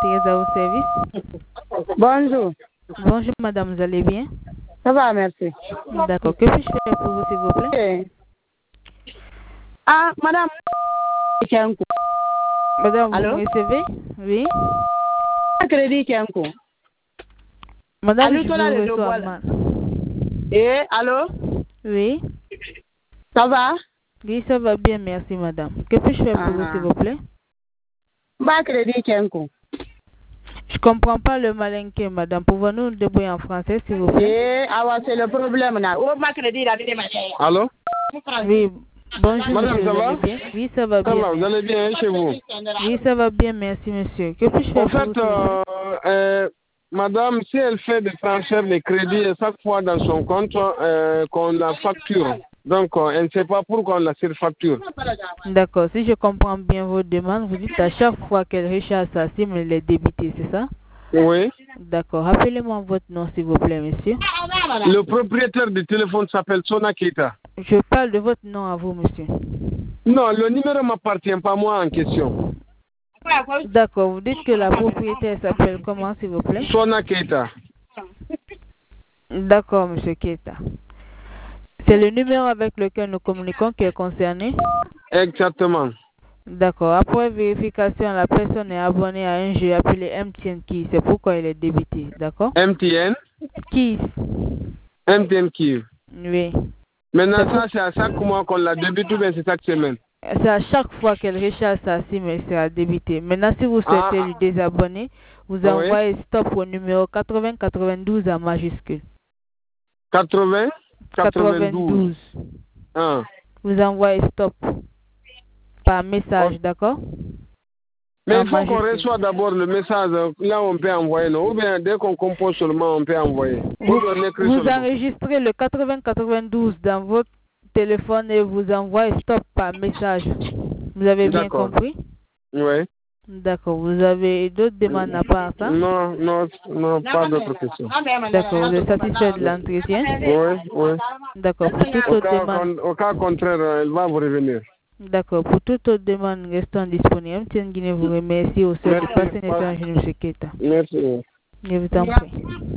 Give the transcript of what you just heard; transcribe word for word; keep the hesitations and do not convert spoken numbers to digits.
Thérèse à vos services. Bonjour. Bonjour madame, vous allez bien? Ça va, merci. D'accord, que puis-je faire pour vous s'il vous plaît? Okay. Ah, madame. Madame, vous Allô? me recevez? Oui. Crédit Kenko. Madame, Allô, je toi, là, vous le reçois lobo, là. mal. Eh, allô? Oui. Ça va? Oui, ça va bien, merci madame. Que puis-je faire pour vous Ah. s'il vous plaît? Bah, crédit Kenko. Je comprends pas le malinqué, madame. Pouvons-nous nous débrouiller en français, s'il vous plaît? Eh, ah, ouais, c'est le problème, là. Oh, ma crédit, là, Allô? Oui. Bonjour, Madame, monsieur, ça vous va? allez bien? Oui, ça va Ça bien. va, vous merci. allez bien hein, chez vous? Oui, ça va bien, merci, monsieur. Que puis-je faire En pour vous, fait, s'il vous plaît? euh, euh, madame, si elle fait des transferts de crédit chaque fois dans son compte, euh, qu'on la facture. Donc, euh, elle ne sait pas pourquoi on la surfacture. D'accord. Si je comprends bien vos demandes, vous dites à chaque fois qu'elle recharge sa SIM, elle est débitée, c'est ça? Oui. D'accord. Rappelez-moi votre nom, s'il vous plaît, monsieur. Le propriétaire du téléphone s'appelle Sona Keita. Je parle de votre nom à vous, monsieur. Non, le numéro ne m'appartient pas moi en question. D'accord. Vous dites que la propriétaire s'appelle comment, s'il vous plaît? Sona Keita. D'accord, monsieur Keita. C'est le numéro avec lequel nous communiquons qui est concerné? Exactement. D'accord. Après vérification, la personne est abonnée à un jeu appelé M T N Key. C'est pourquoi il est débité. D'accord? M T N? Keys. M T N Key. Oui. Maintenant, ça, c'est à chaque mois qu'on la débite ou bien c'est chaque semaine? C'est à chaque fois qu'elle recharge sa SIM, elle sera débitée. Maintenant, si vous souhaitez Ah. lui désabonner, vous Oui. envoyez stop au numéro quatre-vingts quatre-vingt-douze en majuscule. quatre-vingts quatre-vingt-douze. Ah. Vous envoyez stop par message, Oh. d'accord? Mais En il faut qu'on majuscule. reçoive d'abord le message. Là, on peut envoyer, non? Ou bien dès qu'on compose seulement, on peut envoyer. Vous, on écrit vous seulement. enregistrez le quatre-vingts quatre-vingt-douze dans votre téléphone et vous envoyez stop par message. Vous avez bien D'accord. compris? Oui. D'accord. Vous avez d'autres demandes à part ça? Non, non, non, pas d'autres questions. D'accord. Vous êtes satisfait de l'entretien? Oui, oui. D'accord. Pour toute Au autre cas, demande. au cas contraire, elle va vous revenir. D'accord. Pour toute autre demande, restons disponibles. M T N Guinée vous remercie au sein de passer un échange, M. Keita. Merci. Je vous en prie.